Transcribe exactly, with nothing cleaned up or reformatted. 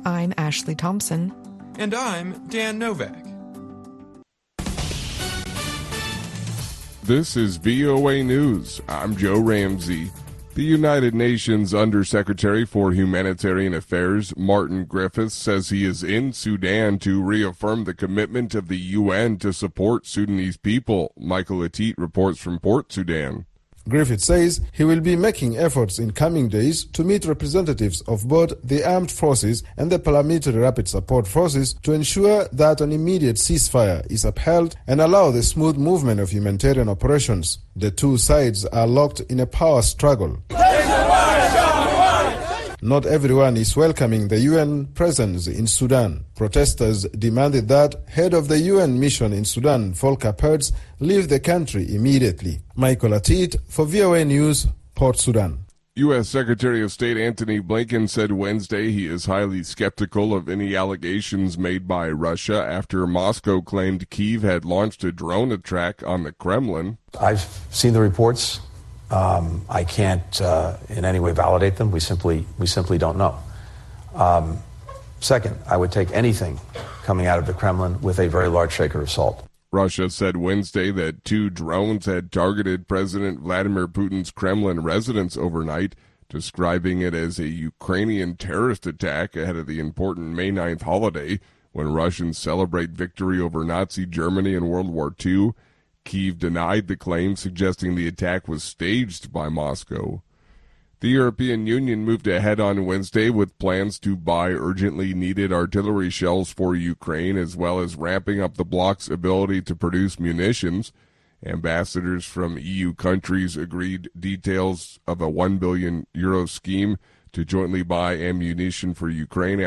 I'm Ashley Thompson. And I'm Dan Novak. This is V O A News. I'm Joe Ramsey. The United Nations Undersecretary for Humanitarian Affairs, Martin Griffiths, says he is in Sudan to reaffirm the commitment of the U N to support Sudanese people. Michael Atit reports from Port Sudan. Griffiths says he will be making efforts in coming days to meet representatives of both the armed forces and the paramilitary rapid support forces to ensure that an immediate ceasefire is upheld and allow the smooth movement of humanitarian operations. The two sides are locked in a power struggle. Not everyone is welcoming the U N presence in Sudan. Protesters demanded that head of the U N mission in Sudan, Volker Perthes, leave the country immediately. Michael Atit for V O A News, Port Sudan. U S Secretary of State Antony Blinken said Wednesday he is highly skeptical of any allegations made by Russia after Moscow claimed Kyiv had launched a drone attack on the Kremlin. I've seen the reports. Um, I can't uh, in any way validate them. We simply we simply don't know. Um, second, I would take anything coming out of the Kremlin with a very large shaker of salt. Russia said Wednesday that two drones had targeted President Vladimir Putin's Kremlin residence overnight, describing it as a Ukrainian terrorist attack ahead of the important May ninth holiday when Russians celebrate victory over Nazi Germany in World War Two. Kyiv denied the claim, suggesting the attack was staged by Moscow. The European Union moved ahead on Wednesday with plans to buy urgently needed artillery shells for Ukraine, as well as ramping up the bloc's ability to produce munitions. Ambassadors from E U countries agreed details of a one billion euro scheme to jointly buy ammunition for Ukraine